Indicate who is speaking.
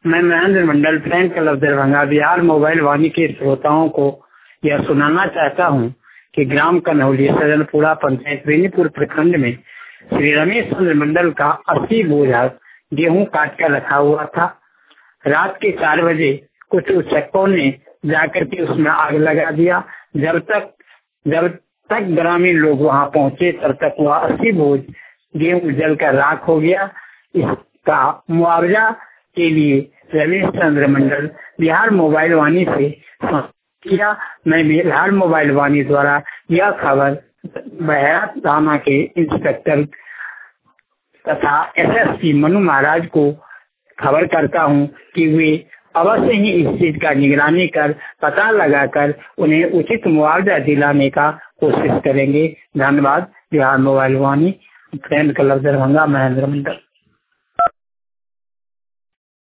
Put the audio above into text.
Speaker 1: मैं Mahendra Mandal, fan club Darbhanga, Bihar mobile Vani के श्रोताओं को यह सुनाना चाहता हूँ कि ग्राम कन्हौली, सजनपुरा पंचायत, बेनीपुर प्रखंड में श्री रमेश चंद्र मंडल का 80 बोझा गेहूं काट कर रखा हुआ था। रात के 4 बजे कुछ उचक्कों ने जाकर के उसमें आग लगा दिया। जब तक ग्रामीण लोग वहां पहुंचे तब तक वह 80 बोझ गेहूं जलकर राख हो गया। इसका मुआवजा के लिए रमेश चंद्र मंडल बिहार मोबाइल वाणी से किया। मैं बिहार मोबाइल वाणी द्वारा यह खबर बहरात थाना के इंस्पेक्टर तथा एसएसपी मनु महाराज को खबर करता हूं कि वे अवश्य ही इस चीज का निगरानी कर पता लगाकर उन्हें उचित मुआवजा दिलाने का कोशिश करेंगे। धन्यवाद। Bihar mobile Vani, fan club Darbhanga, Mahendra मंडल।